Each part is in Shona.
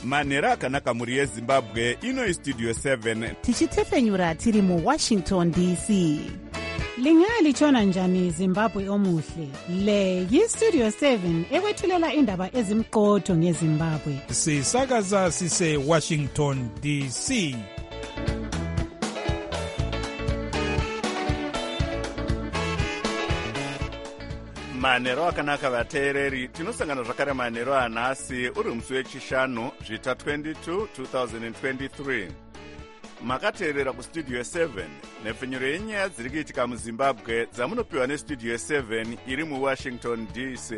manhero akanaka mhuri yezimbabwe. Ino istudio 7 tichitefenyura tiri muwashington dc. Lingalitshona njani Zimbabwe omuhle? Le yistudio 7 ekwethulela indaba ezimqotho ngeZimbabwe. Sisakaza sise Washington DC. manhero akanaka vateereri, tinosangana zvakare manhero anhasi uri musi wechishanu zvita 22 2023. Makateerera kustudio 7 nepfenyuro yenyaya dziri kuitika muzimbabwe dzamunopiwa nestudio 7 iri muwashington dc.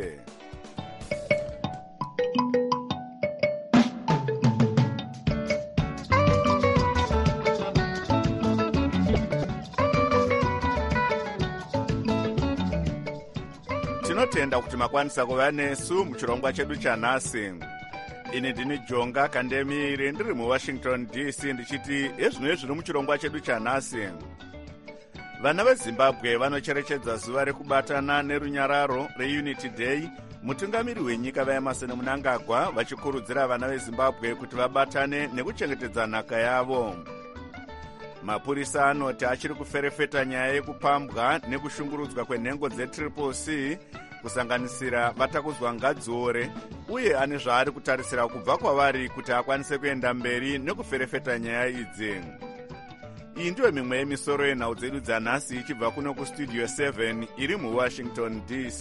Tinotenda kuti makwanisa kuva nesu muchirongwa chedu chanhasi. Ini ndini Jonga Kandemiri ndiri muwashington dc ndichiti ezvino zviri muchirongwa chedu chanhasi. Vana veZimbabwe vanocherechedza zuva rekubatana nerunyararo reUnity Day. Mutungamiri wenyika vaEmmerson Mnangagwa vachikurudzira vana veZimbabwe kuti vabatane nekuchengetedza nhaka yavo. Mapurisa anoti achiri kuferefeta nyaya yekupambwa nekushungurudzwa kwenhengo dzeCCC kusanganisira vatakudzwa Ngadziore, uye ane zvaari kutarisira kubva kwavari kuti akwanise kuenda mberi nekuferefeta nyaya idzi. Iyi ndiyo mimwe yemisoro yenhau dzedu dzanhasi ichibva kuno kustudio 7 iri muwashington dc.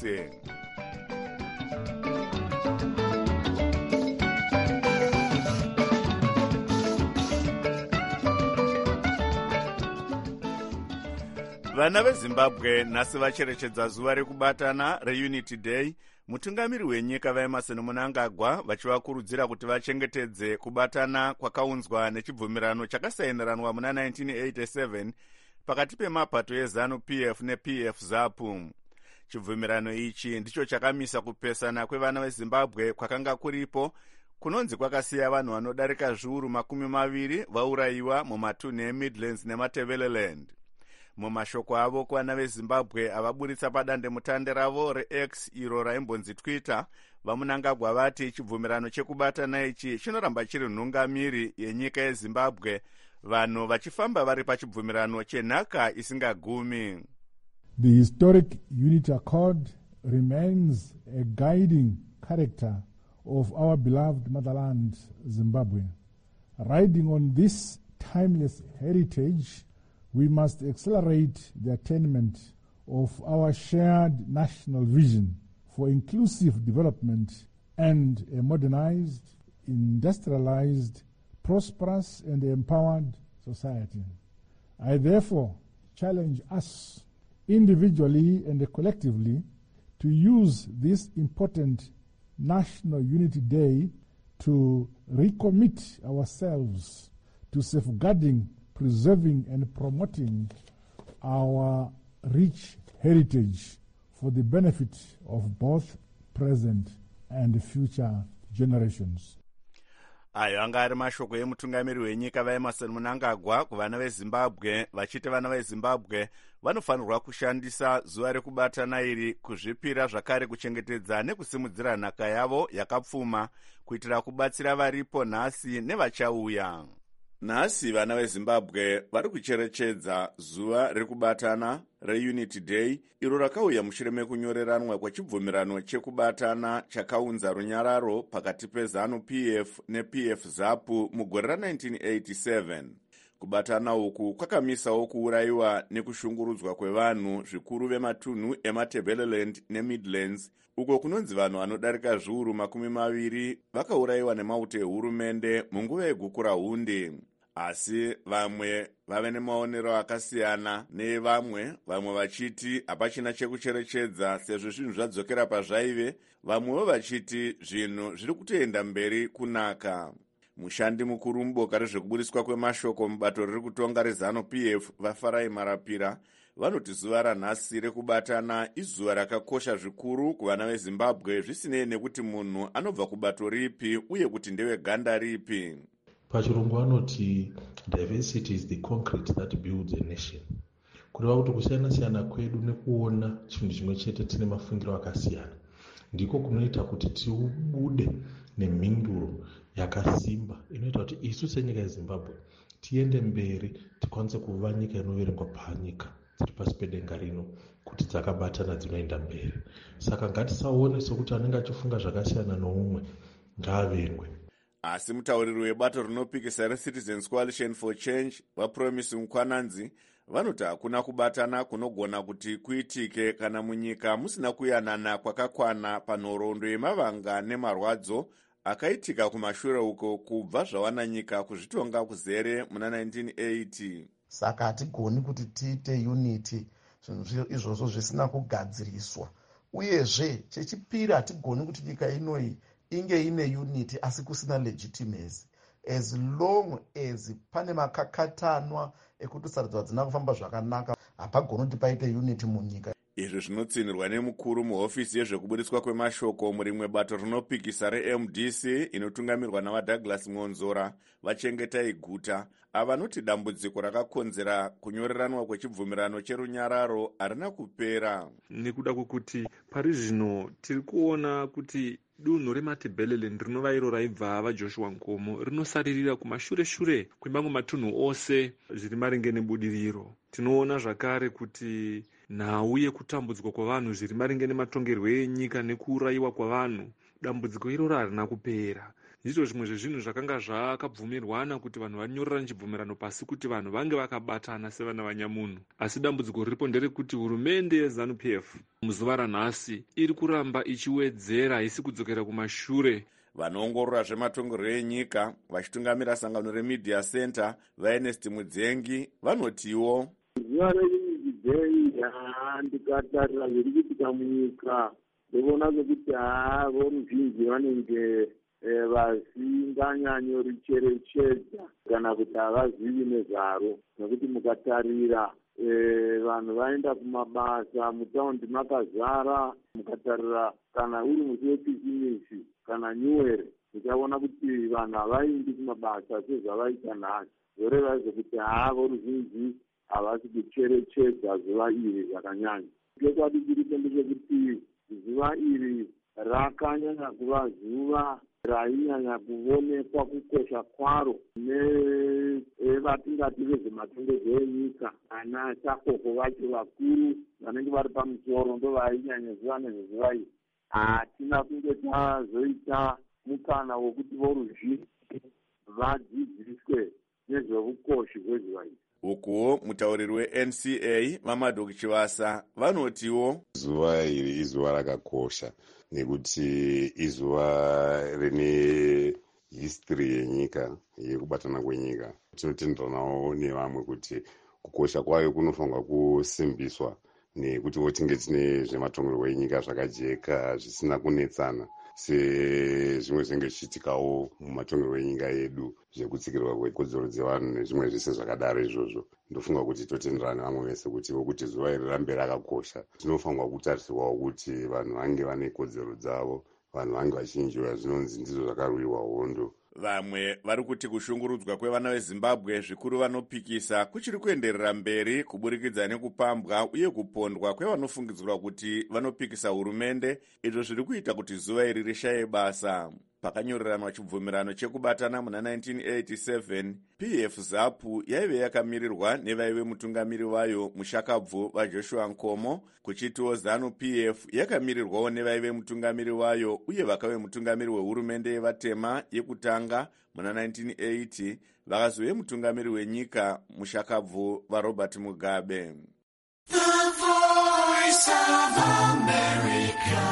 Vana veZimbabwe nhasi vacherechedza zuva rekubatana reUnity Day. Mutungamiri wenyika vaEmmerson Mnangagwa vachivakurudzira kuti vachengetedze kubatana kwakaunzwa nechibvumirano chakasainiranwa muna 1987 pakati pemapato eZANU-PF nePF ZAPU. Chibvumirano ichi ndicho chakamisa kupesana kwevana veZimbabwe kwakanga kuripo, kunonzi kwakasiya vanhu vanodarika zviuru 20 vaurayiwa mumatunhu eMidlands neMatabeleland. Mumashoko avo kuvana veZimbabwe avaburitsa padandemutande ravo reX iro raimbonzi Twitter, vaMnangagwa vati chibvumirano chekubatana ichi chinoramba chiri nhungamiri yenyika yeZimbabwe, vanhu vachifamba vari pachibvumirano chenhaka isingagumi. The historic Unity Accord remains a guiding character of our beloved motherland, Zimbabwe. Riding on this timeless heritage, we must accelerate the attainment of our shared national vision for inclusive development and a modernized, industrialized, prosperous and empowered society. I therefore challenge us individually and collectively to use this important National Unity Day to recommit ourselves to safeguarding, preserving and promoting our rich heritage for the benefit of both present and future generations. Ayo anga ari mashoko emutungamiri wenyika vaEmmerson Mnangagwa kuvana veZimbabwe, vachiti vana veZimbabwe vanofanirwa kushandisa zuva rekubatana iri kuzvipira zvakare kuchengetedza nekusimudzira nhaka yavo yakapfuma kuitira kubatsira varipo nhasi nevachauya. Nhasi vana veZimbabwe vari kucherechedza zuva rekubatana reUnity Day, iro rakauya mushure mekunyoreranwa kwechibvumirano chekubatana chakaunza runyararo pakati peZANU-PF nePF ZAPU mugore ra1987. Kubatana uku kwakamisawo kuurayiwa nekushungurudzwa kwevanhu zvikuru vematunhu eMatabeleland neMidlands, uko kunonzi vanhu vanodarika zviuru 20 vakaurayiwa nemauto ehurumende munguva yeguku raHunde. Asi vamwe vave nemaonero akasiyana nevamwe vachiti hapachina chekucherechedza sezvo zvinhu zvadzokera pazvaive, vamwewo vachiti zvinhu zviri kutoenda mberi kunaka. Mushandi mukuru muboka rezvekuburiswa kwemashoko mubato riri kutonga reZANU-PF vaFarai Marapira vanoti zuva ranhasi rekubatana izuva rakakosha zvikuru kuvana veZimbabwe, zvisinei nekuti munhu anobva kubato ripi uye kuti ndewe ganda ripi. Pachirungu vanoti diversity is the concrete that builds a nation. Kureva kuti kusiyana-siyana kwedu nekuona chinhu chimwe chete tine mafungiro akasiyana ndiko kunoita kuti tiubude nemhinduro yakasimba inoita kuti isu senyika yezimbabwe tiende mberi tikwanise kuva nyika inoverengwa panyika dziri pasi pedenga rino kuti dzakabatana dzinoenda mberi. Saka ngatisaone sokuti anenge achifunga zvakasiyana noumwe ngaavengwe. Asi mutauriri webato rinopikisa reCitizens Coalition for Change vaPromise Mukwananzi vanoti hakuna kubatana kunogona kuti kuitike kana munyika musina kuyanana kwakakwana panhoroondo yemavanga nemarwadzo akaitika kumashure uko kubva zvawana nyika kuzvitonga kuzere muna 1980. Saka hatigoni kuti tiite unity zvinhu izvozvo zvisina kugadziriswa. Uyezve chechipiri hatigoni kuti nyika inoyi inge ine unity asi kusina legitimacy. As long as pane makakatanwa ekuti sarudzo hadzina kufamba zvakanaka, hapagoni kuti paite unity munyika. Izvi zvinotsinirwa nemukuru muhofisi yezvekubudiswa kwemashoko murimwe bato rinopikisa reMDC inotungamirwa navaDouglas Mwonzora Vachengetai Guta, avanoti dambudziko rakakonzera kunyoreranwa kwechibvumirano cherunyararo harina kupera. Nekuda kwekuti pari zvino tiri kuona kuti dunhu reMatabeleland rinova iro raibva vaJoshua Nkomo rinosaririra kumashure kwemamwe matunhu ose zviri maringe nebudiriro. Tinoona zvakare kuti nhau yekutambudzwa kwavanhu zviri maringe nematongerwo enyika nekurayiwa kwavanhu, dambudziko iroro harina kupera. Ndizvo zvimwe zvezvinhu zvakanga zvakabvumirwana kuti vanhu vanyorerane chibvumirano pasi kuti vanhu vange vakabatana sevana vanyamunhu. Asi dambudziko riripo nderekuti hurumende yeZANU-PF muzuva ranhasi iri kuramba ichiwedzera, haisi kudzokera kumashure. Vanoongorora zvematongerwo enyika vachitungamira sangano reMedia Center vaErnest Mudzengi vanotiwo zuva reUnity Day ndikatarira zviri kuitika munyika ndikuona sekuti voruzhinji vanenge vasinganyanyoricherechedza kana kuti havazivi nezvaro, nekuti mukatarira vanhu vaenda kumabasa mutaundi makazara. Mukatarira kana uri musi webhizinesi kana nyuwere, muchaona kuti vanhu havaindi kumabasa sezvavaita nhasi. Zvoreva zvekuti voruzhinji havasi kucherechedza zuva iri zvakanyanya. Chokwadi chiripo ndechekuti zuva iri rakanyanya kuva zuva rainyanya kuonekwa kukosha kwaro nevatingati vezvematongerwo enyika. Ana chakoko vacho vakuru vanenge vari pamusoro ndo vainyanya zuva nezvezuva iri. Hatina kunge tazoita mukana wokuti voruzhinji vadzidziswe nezveukosha hwezuva iri. Ukuwo mutauriri weNCA Mamadou Chivasa vanotiwo zuva iri izuva rakakosha nekuti izuva rine history yenyika yekubatana kwenyika. Tinotenderanawo nevamwe kuti kukosha kwayo kunofanirwa kusimbiswa nekuti tinge tine zvematongerwo enyika zvakajeka zvisina kunetsana sezvimwe zvinenge zvichiitikawo mumatongerwo enyika yedu zvekutsikirwa kwekodzero dzevanhu nezvimwe zvese zvakadaro izvozvo. Ndofunga kuti totenderana vamwe vese kuti zuva iri rambe rakakosha. Zvinofanirwa kutarisirwawo kuti vanhu vange vane kodzero dzavo, vanhu vange vachinjoya zvinonzi ndizvo zvakarwiwa hondo. Vamwe vari kuti kushungurudzwa kwevana veZimbabwe zvikuru vanopikisa kuchiri kuenderera mberi kuburikidza nekupambwa uye kupondwa kwevanofungidzirwa kuti vanopikisa hurumende, izvo zviri kuita kuti zuva iri rishaye basa. Pakanyoreranwa chibvumirano chekubatana muna 1987, PF ZAPU yaive yakamirirwa nevaive mutungamiri vayo mushakabvu vaJoshua Nkomo, kuchitiwo ZANU-PF yakamirirwawo nevaive mutungamiri wayo uye vakave mutungamiri wehurumende yevatema yekutanga muna 1980, vakazove mutungamiri wenyika mushakabvu vaRobert Mugabe. The Voice of America,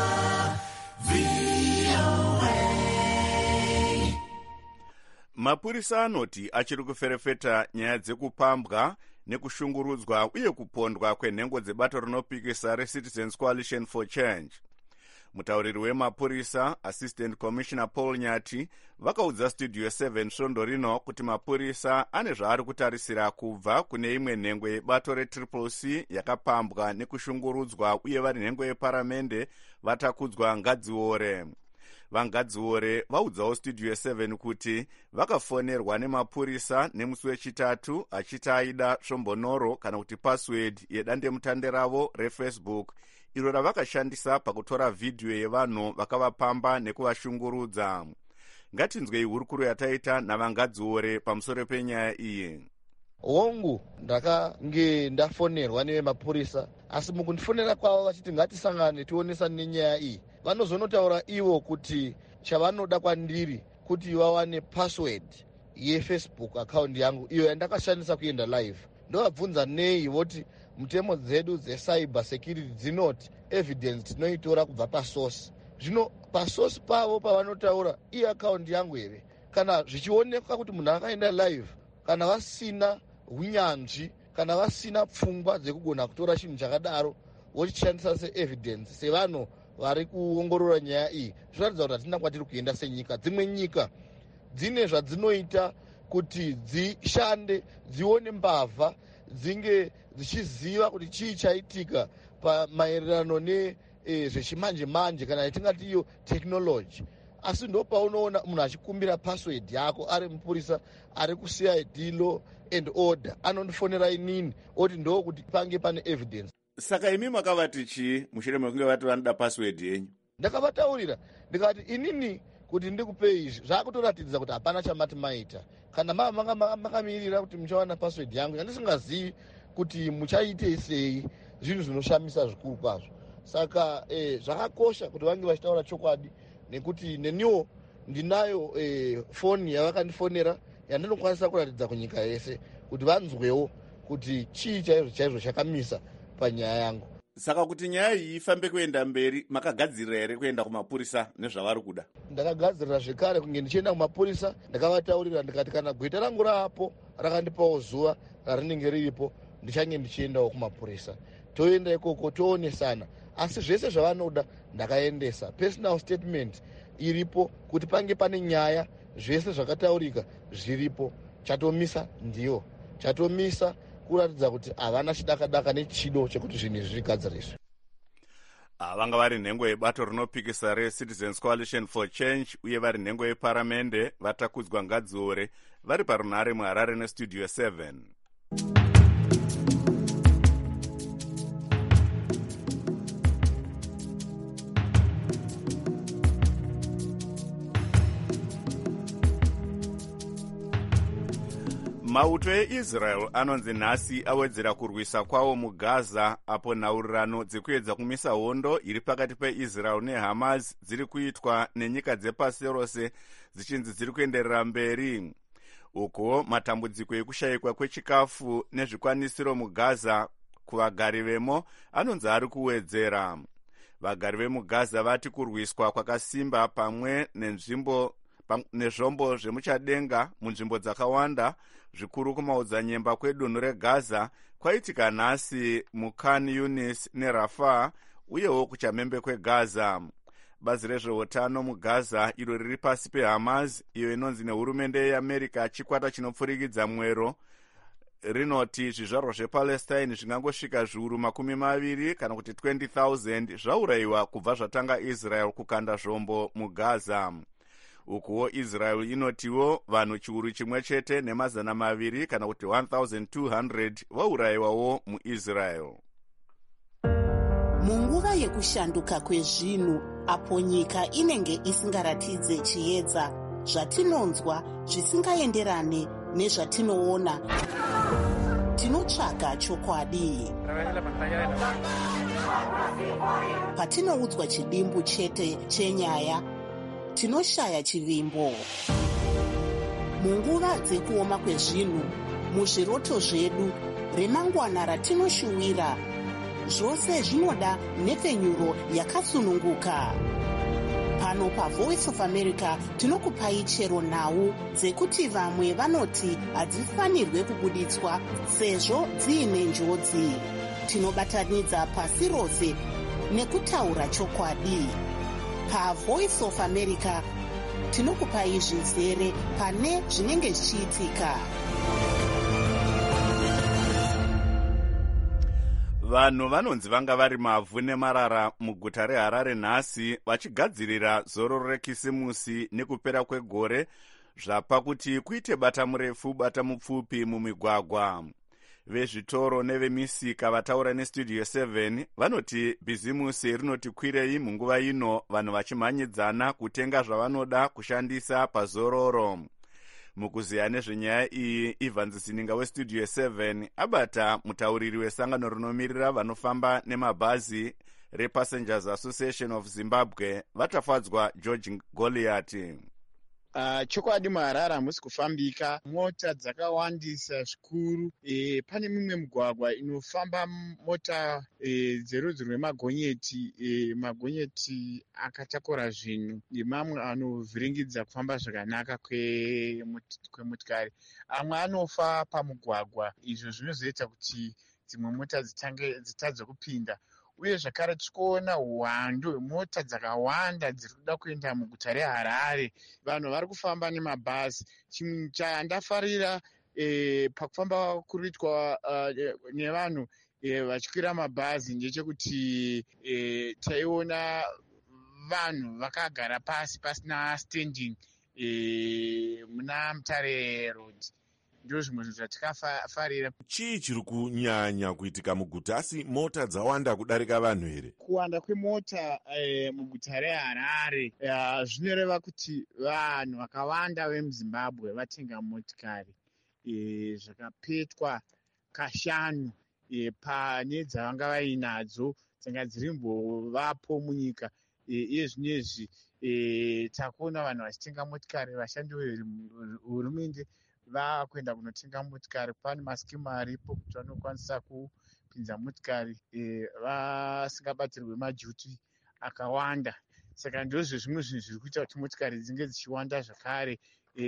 Mapurisa anoti achiri kuferefeta nyaya dzekupambwa nekushungurudzwa uye kupondwa kwenhengo dzebato rinopikisa reCitizens Coalition for Change. Mutauriri wemapurisa Assistant Commissioner Paul Nyati vakaudza Studio 7 svondo rino kuti mapurisa ane zvaari kutarisira kubva kune imwe nhengo yebato reCCC yakapambwa nekushungurudzwa uye vari nhengo yeparamende vatakudzwa ngadziore. vangadziore vaudzawo studio 7 kuti vakafonerwa nemapurisa nemusi wechitatu achiti aida svombonoro kana kuti password yedandemutande ravo refacebook iro ravakashandisa pakutora vhidhiyo yevanhu vakavapamba nekuvashungurudza. Ngatinzwei hurukuro yataita navangadziore pamusoro penyaya iyi. Hongu ndakange ndafonerwa nevemapurisa, asi mukundifonera kwavo vachiti ngatisangane tionesane nenyaya iyi, vanozonotaura ivo kuti chavanoda kwandiri kuti vawane password yefacebook account yangu iyo yandakashandisa kuenda live. Ndovabvunza nei, voti mutemo dzedu dzecyber security dzinoti evidence tinoitora kubva pasource. Zvino pasource pavo pavanotaura iaccount yangu here, kana zvichioneka kuti munhu akaenda live, kana vasina hunyanzvi, kana vasina pfungwa dzekugona kutora chinhu chakadaro vochishandisa seevidence sevanhu vari kuongorora nyaya iyi, zvinoratidza kuti hatina kwatiri kuenda senyika. Dzimwe nyika dzine zvadzinoita kuti dzishande, dzione mbavha, dzinge dzichiziva kuti chii chaitika pamaererano nezvechimanje manje kana yatingati iyo technology. Asi ndo paunoona munhu achikumbira password yako ari mupurisa ari kuCID law and order, anondifonera inini oti ndo kuti pange pane evidence. Saka imi makavati chii mushure mekunge vati vanoda password yenyu? Ndakavataurira ndikati inini kuti ndikupe izvi zvakutoratidza kuti hapana chamati maita. Kana makamirira kuti muchawana password yangu yandisingazivi kuti muchaite sei, zvinhu zvinoshamisa zvikuru kwazvo. Saka zvakakosha kuti vange vachitaura chokwadi, nekuti neniwo ndinayo foni yavakandifonera yandinokwanisa kuratidza kunyika yese kuti vanzwewo kuti chii chaizvo chakamisa panyaya yangu. Saka kuti nyaya iyi ifambe kuenda mberi, makagadzirira here kuenda kumapurisa nezvavari kuda? Ndakagadzirira zvekare kunge ndichienda kumapurisa. Ndakavataurira ndikati kana gweta rangu rapo rakandipawo zuva rarinenge riripo, ndichange ndichiendawo kumapurisa, toenda ikoko toonesana. Asi zvese zvavanoda ndakaendesa. Personal statement iripo kuti pange pane nyaya, zvese zvakataurika zviripo. Chatomisa ndiyo chatomisa kuratidza kuti havana chidakadaka nechido chekuti zvinhu izvi zvigadziriswe. Vanga vari nhengo yebato rinopikisa reCitizens Coalition for Change uye vari nhengo yeparamende vatakudzwa Ngadziore vari parunhare muHarare nestudio 7. Mauto eIsrael anonzi nhasi awedzera kurwisa kwawo muGaza, apo nhaurirano dzekuedza kumisa hondo iri pakati peIsrael neHamas dziri kuitwa nenyika dzepasi rose dzichinzi dziri kuenderera mberi. Uko matambudziko ekushayikwa kwechikafu nezvikwanisiro muGaza kuvagari vemo anonzi ari kuwedzera. Vagari vemuGaza vati kurwiswa kwakasimba pamwe nezvombo zvemuchadenga munzvimbo dzakawanda, zvikuru kumaodzanyemba kwedunhu reGaza, kwaitika nhasi muKhan Yunis neRafah uyewo kuchamhembe kweGaza. Bazi rezveutano muGaza, iro riri pasi peHamas, iyo inonzi nehurumende yeAmerica chikwata chinopfurikidza mwero, rinoti zvizvarwa zvePalestine zvingangosvika zviuru 20 kana kuti 20,000 zvaurayiwa kubva zvatanga Israel kukanda zvombo muGaza. Ukuwo Israel inotiwo vanhu chiuru chimwe chete nemazana 200 kana kuti 1,200 vaurayiwawo muIsrael. Munguva yekushanduka kwezvinhu, apo nyika inenge isingaratidze chiedza, zvatinonzwa zvisingaenderane nezvatinoona, tinotsvaga chokwadi. Patinoudzwa chidimbu chete chenyaya, tinoshaya chivimbo. Munguva dzekuoma kwezvinhu, muzviroto zvedu, remangwana ratinoshuwira, zvose zvinoda nhepfenyuro yakasununguka. Pano paVoice of America tinokupai chero nhau dzekuti vamwe vanoti hadzifanirwe kubuditswa sezvo dziine njodzi. Tinobatanidza pasi rose nekutaura chokwadi. PaVoice of America tinokupai zvizere pane zvinenge zvichiitika. vanhu vanonzi vanga vari mavhu nemarara muguta reharare nhasi vachigadzirira zororo rekisimusi nekupera kwegore zvapa kuti kuite bata murefu bata mupfupi mumigwagwa. Vezvitoro nevemisika vataura nestudio 7 vanoti bhizimusi rinoti kwirei munguva ino, vanhu vachimhanyidzana kutenga zvavanoda kushandisa pazororo. Mukuziya nezvenyaya iyi, Evans Sininga westudio 7 abata mutauriri wesangano rinomirira vanofamba nemabhazi rePassengers Association of Zimbabwe vatafadzwa George Goliath. Chokwadi muHarare hamusi kufambika, mota dzakawandisa zvikuru. Pane mimwe mugwagwa inofamba mota dzerudzi rwemagonyeti, magonyeti akatakura zvinhu nemamwe anovhiringidza kufamba zvakanaka kwemotikari. Amwe anofa pamugwagwa, izvo zvinozoita kuti dzimwe mota dzitadze kupinda. Uye zvakare tichikuona hwando hwemota dzakawanda dziri kuda kuenda muguta reHarare. Vanhu vari kufamba nemabhazi. Chimwe chandafarira pakufamba kuritwa nevanhu vachikwira mabhazi ndechekuti taiona vanhu vakagara pasi pasina standing muna Mutare Road. Ndizvo zvimwe zvinhu zvatikafarira. Chii chiri kunyanya kuitika muguta, asi mota dzawanda kudarika vanhu here? Kuwanda kwemota muguta reHarare zvinoreva kuti vanhu vakawanda vemuZimbabwe vatenga motikari zvakapetwa kashanu pane dzavanga vainadzo dzanga dzirimbovapo munyika. Iye zvinezvi takuona vanhu vachitenga motikari. Vashandi vehurumende vakuenda kunotenga motikari. Pane masikimu aripo kuti vanokwanisa kupinza motikari vasingabatirwe majuti akawanda. Saka ndozvo zvimwe zvinhu zviri kuita kuti motikari dzinge dzichiwanda zvakare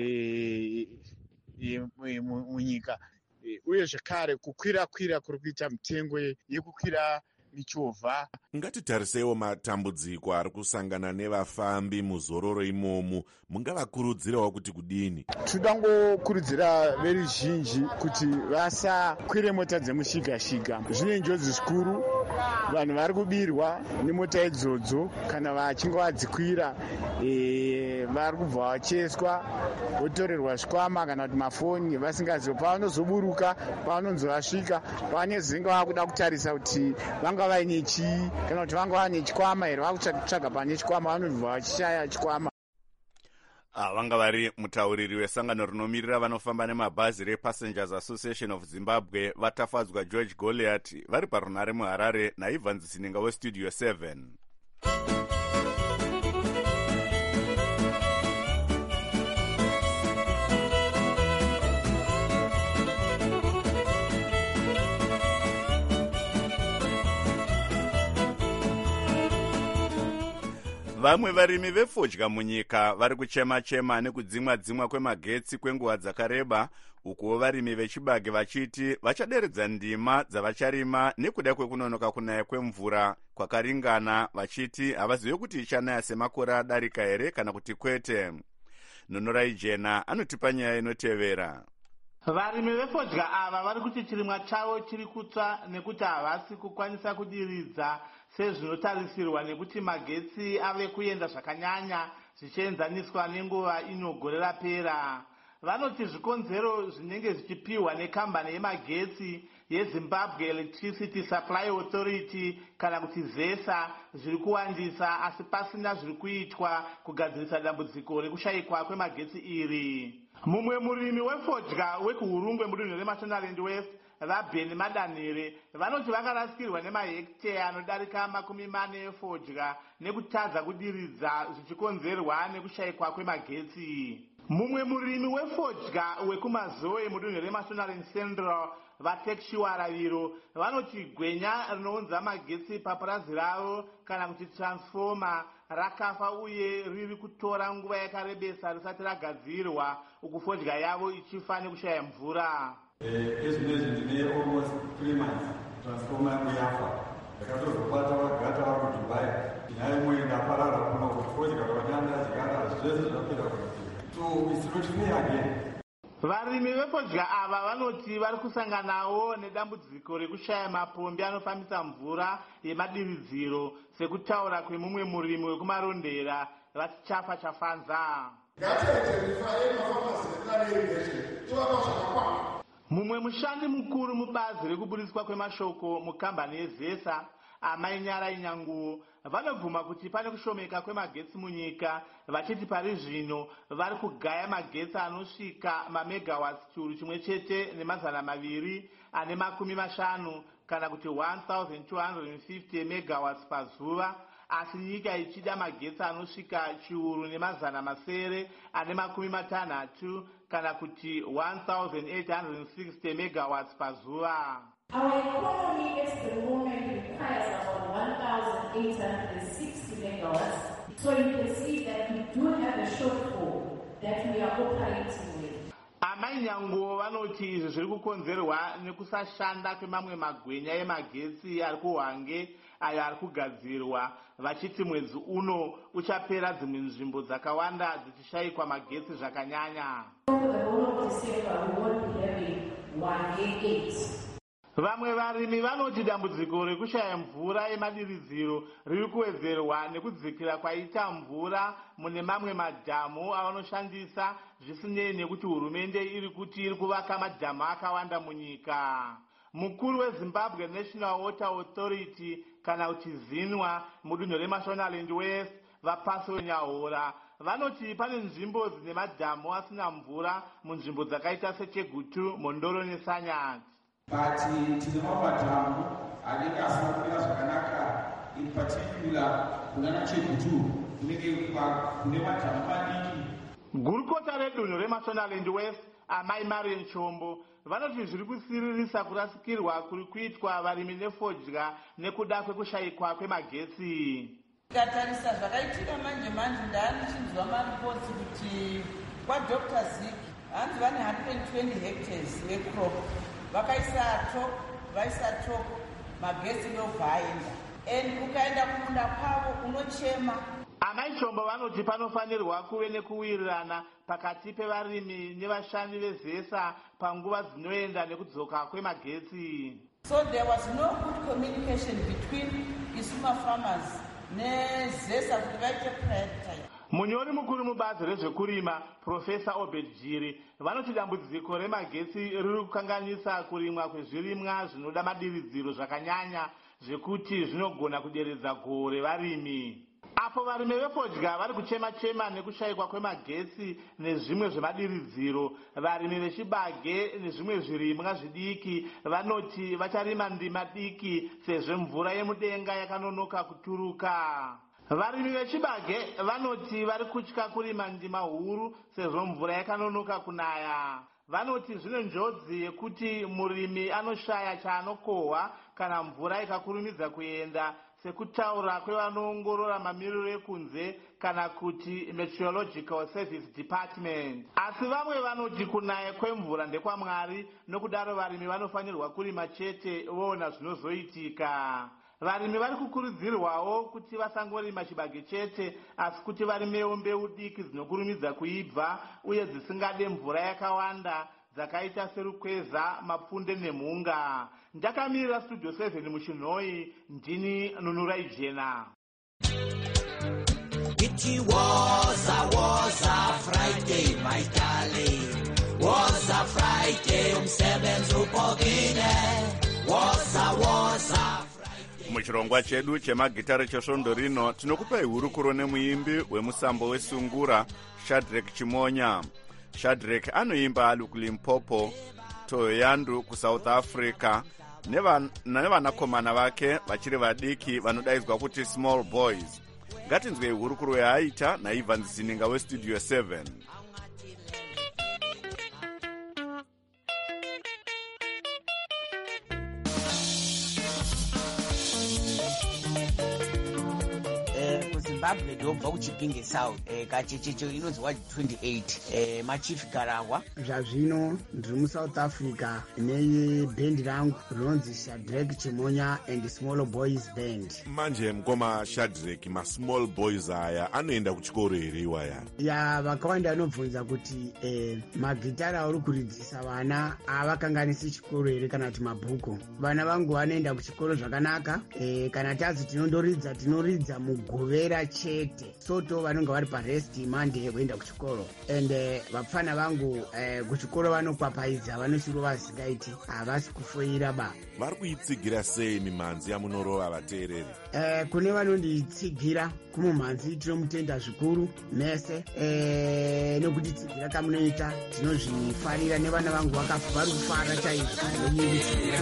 munyika. Uye zvakare kukwira kuri kuita mitengo yekukwira michovha. Ngatitariseiwo matambudziko ari kusangana nevafambi muzororo imomu. Mungavakurudzirawo kuti kudini? Todangokurudzira veruzhinji kuti vasakwire mota dzemushiga-shiga. Zvine njodzi zvikuru. Vanhu vari kubirwa nemota idzodzo kana vachinge vadzikwira. Vari kubva vacheswa votorerwa zvikwama kana kuti mafoni vasingazivi. Pavanozoburuka, pavanonzi vasvika, pavanezenge vakuda kutarisa kuti vanga vaine chii kana kuti vanga vaine chikwama here, vakutsvaga pane chikwama, vanobva vachishaya chikwama. Vanga vari mutauriri wesangano rinomirira vanofamba nemabhazi rePassengers Association of Zimbabwe vatafadzwa George Goliath vari parunhare muHarare naEvans Sininga westudio 7. Vamwe varimi vefodya munyika vari kuchema-chema nekudzimwa-dzimwa kwemagetsi kwenguva dzakareba, ukuwo varimi vechibage vachiti vachaderedza ndima dzavacharima nekuda kwekunonoka kunaya kwemvura kwakaringana, vachiti havazivi kuti ichanaya semakore adarika here kana kuti kwete. Nonorai Jena anotipa nyaya inotevera. Varimi vefodya ava vari kuti chirimwa chavo chiri kutsva nekuti havasi kukwanisa kudiridza sezvinotarisirwa nekuti magetsi ave kuenda zvakanyanya zvichienzaniswa nenguva inogore rapera. Vanoti zvikonzero zvinenge zvichipiwa nekambani yemagetsi yeZimbabwe Electricity Supply Authority kana kuti ZESA zviri kuwandisa, asi pasina zviri kuitwa kugadzirisa dambudziko rekushayikwa kwemagetsi iri. Mumwe murimi wefodya wekuhurungwe mudunhu reMashonaland West, vaBheni Madanhire, vanoti vakarasikirwa nemahekitea anodarika 40 efodya nekutadza kudiridza zvichikonzerwa nekushayikwa kwemagetsi. Mumwe murimi wefodya wekumazoe mudunhu reMashonaland Central, vaTekishiwara Viro, vanoti gwenya rinounza magetsi papurazi ravo kana kuti transformer rakafa uye riri kutora nguva yakarebesa risati ragadzirwa, uku fodya yavo ichifa nekushaya mvura. Ezvinezvi ndine almost 3 months transformer yangu yafa, ndakatozobata vagata vari kuDubai, nyaya imwe ingaparara kuno kuti fodya vanyanda chigara zvese zvapera kuti so it's not me again. Varimi vefodya ava vanoti vari kusanganawo nedambudziko rekushaya mapombi anofambisa mvura yemadiridziro sekutaura kwemumwe murimi wekumarondera vachichafa chafanza. Mumwe mushandi mukuru mubazi rekuburitswa kwemashoko mukambani yezesa Amai Nyara Inyanguo vanobvuma kuti pane kushomeka kwemagetsi munyika, vachiti pari zvino vari kugaya magetsi anosvika mamegawatts chiuru chimwe chete nemazana maviri ane makumi mashanu kana kuti 1250 megawatts pazuva, asi nyika ichida magetsi anosvika chiuru nemazana masere ane makumi matanhatu kana kuti 1860 megawatts pazuva. Our economy at the moment requires about 1,860 megawatts. So you can see that we do have a shortfall that we are operating with. Amai Nyanguo vanoti izvi zviri kukonzerwa nekusashanda kwemamwe magwenya emagetsi ari kuhwange ayo ari kugadzirwa, vachiti mwedzi uno uchapera dzimwe nzvimbo dzakawanda dzichishayikwa magetsi zvakanyanya. Vamwe varimi vanoti dambudziko rekushaya mvura yemadiridziro riri kuwedzerwa nekudzikira kwaita mvura mune mamwe madhamu avanoshandisa, zvisinei nekuti hurumende iri kuti iri kuvaka madhamu akawanda munyika. Mukuru weZimbabwe National Water Authority kana kuti ZINWA mudunhu reMashonaland West Vapaso Nyahora vanoti pane nzvimbo dzine madhamu asina mvura munzvimbo dzakaita seChegutu, Mondoro neSanyati. But tine mamadhamu anenge asina kumira zvakanaka, in particular kunana Chegutu kunenge kune madhamu madiki. Gurukota redunhu reMashonaland West Amai Marian Chombo vanoti zviri kusiririsa kurasikirwa kuri kuitwa varimi nefodya nekuda kwekushayikwa kwemagetsi. Tikatarisa zvakaitika manje ndaani chinzwa maripoti kuti kwaDr. Zik hanzi vane 120 hectares vecrop vakaisa top magetsi ndobva aenda, and ukaenda kumunda kwavo unochema. Amai Chombo vanoti panofanirwa kuve nekuwirirana pakati pevarimi nevashandi vezesa panguva dzinoenda nekudzoka kwemagetsi. So there was no good communication between Isuma farmers nezesa kuti vaite prioritize. Munyori mukuru mubazi rezvekurima Profesa Obed Jiri vanoti dambudziko remagetsi riri kukanganisa kurimwa kwezvirimwa zvinoda madiridziro zvakanyanya zvekuti zvinogona kuderedza gohwo revarimi. Apo varimi vefodya vari kuchema-chema nekushayikwa kwemagetsi nezvimwe zvemadiridziro, varimi vechibage nezvimwe zvirimwa zvidiki vanoti vacharima ndima diki sezvo mvura yemudenga yakanonoka kuturuka. Varimi vechibage vanoti vari kutya kurima ndima huru sezvo mvura yakanonoka kunaya. Vanoti zvine njodzi yekuti murimi anoshaya chaanokohwa kana mvura ikakurumidza kuenda, sekutaura kwevanoongorora mamiriro ekunze kana kuti Meteorological Service Department. Asi vamwe vanoti kunaya kwemvura ndekwaMwari, nokudaro varimi vanofanirwa kurima chete voona zvinozoitika. Varimi vari kukurudzirwawo kuti vasangorima chibage chete, asi kuti varimewo mbeu diki dzinokurumidza kuibva uye dzisingade mvura yakawanda dzakaita serukweza, mapfunde nemhunga. Ndakamirira Studio 7 muChinhoi, ndini Nunura Ijena. It was a Friday, my darling. Was a Friday, umsebenzi upokile. Was a muchirongwa chedu chemagitare chesvondo rino tinokupai hurukuro nemuimbi wemusambo wesungura Shadrack Chimonya. Shadrack anoimba ali kuLimpopo, Toyandu kuSouth Africa nevanakomana vake vachiri vadiki vanodaidzwa kuti Small Boys. Ngatinzwei hurukuro yaaita naIvan Zininga weStudio 7. zimbabwe ndobva kuchipinge south kachechecho inonzi ward 28 machief garahwa. Zvazvino ndiri musouth africa nebhendi rangu rinonzi Shadrack Chimonya and Small Boys Band. Manje mukoma Shadrack, ma-small boys aya anoenda kuchikoro here iwaya? Ya, vakawanda vanobvunza kuti magitara auri kuridzisa vana avakanganisi chikoro here kana kuti mabhuku. Vana vangu vanoenda kuchikoro zvakanaka, kana tazi tinoridza mugovera chete, soto vanonga vari parest mande yekuenda kuchikoro. And vapfana vangu kuchikoro vanopapaidza, vanoshiro vasingaiti, havasi kufoira ba. Vari kuitsigira sei mimhanzi yamunorova vateereri? Kune vanonditsigira kumumhanzi tinomutenda zvikuru mese, nokutitsigira kamunoita tinozvifarira, nevana vangu vari kufara chaizvo nomutsigira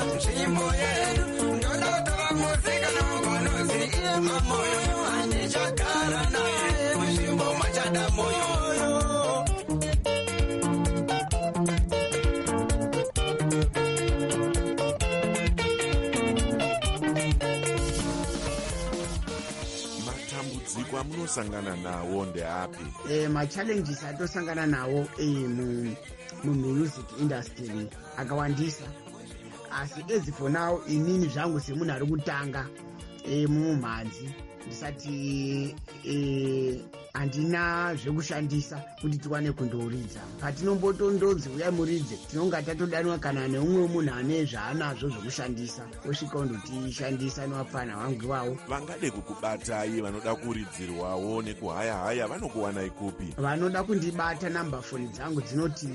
matambudziko amunosangana nawo ndeapi? Machallenges atosangana nawo mumusic industry akawandisa, asi as for now inini zvangu semunhu ari kutanga mumhanzi ndisati handina zvekushandisa kuti tikwane kundouridza. Patinombotondodzi uyai muridze, tinonga tatodanwa kana neumwe munhu ane zvaanazvo zvekushandisa, osvika undotishandisa nevapfana vangu ivawo. Vangade kukubatai vanoda kuridzirwawo nekuhaya-haya vanokuwanai kupi? Vanoda kundibata, namba foni dzangu dzinoti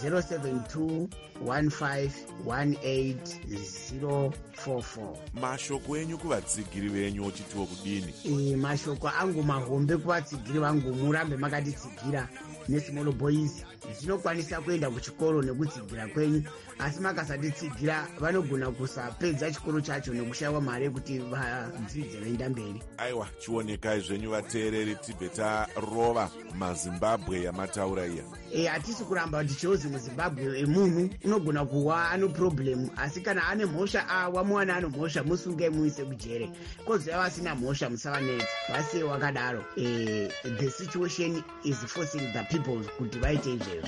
072-1518-044. Mashoko enyu kuvatsigiri venyu ochitiwo kudini? Mashoko angu mahombe kuvatsigiri vangu, murambe makatitsigira neSmall Boys. Dzinokwanisa kuenda kuchikoro nekutsigira kwenyu, asi makasatitsigira vanogona kusapedza chikoro chacho nekushayiwa mari yekuti vadzidze vaenda mberi. Aiwa, chionekai zvenyu vateereri, tibve tarova mazimbabwe yamataura iya. Hatisi kuramba kuti chozi muzimbabwe munhu unogona kuwa ano problem, asi kana ane mhosva wamuwana ano mhosva musunge muise kujere. Kozi vasina mhosva musavanetsa, vasiye wakadaro. The situation is forcing the people kuti vaite izvezvo.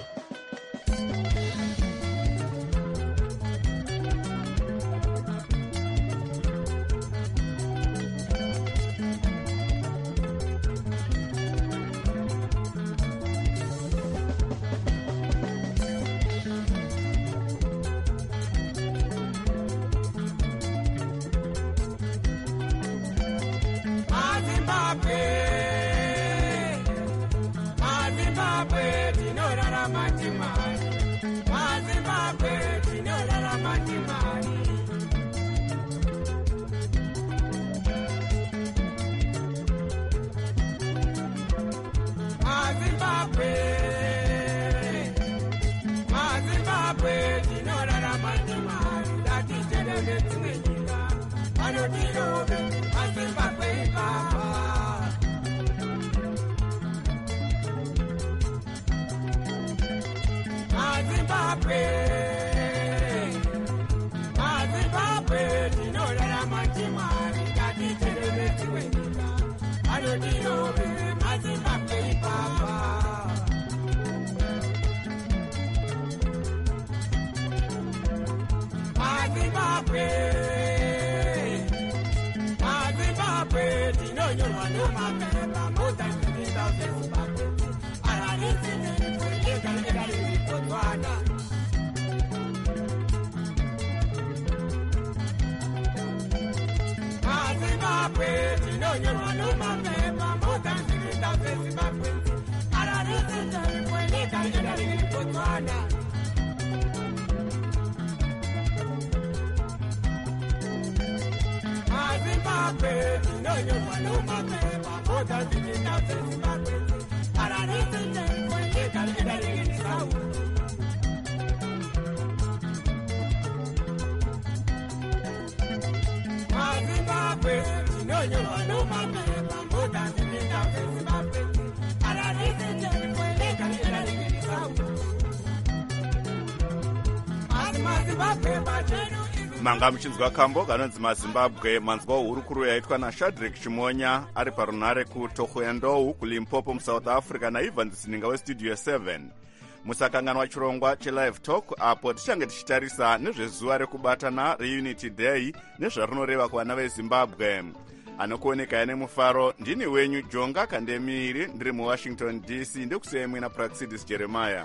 manga muchinzwa kambo kanonzi mazimbabwe manzwa hurukuru yaitwa naShadrack Chimonya ari parunhare kuTohoyandou kuLimpopo muSouth Africa naIvans Sininga westudio 7. Musakanganwa chirongwa chelive talk apo tichange tichitarisa nezvezuva rekubatana reUnity Day nezvarunoreva kuvana veZimbabwe. Anokuoneka yane mufaro ndini wenyu Jonga Kandemiri ndiri muWashington DC ndekusiyai mwina Praxidis Jeremiah.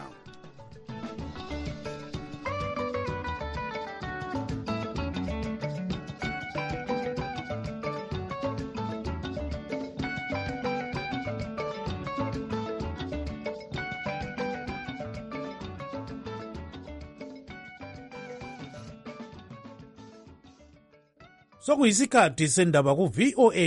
sokuyisikhathi sendaba ku VOA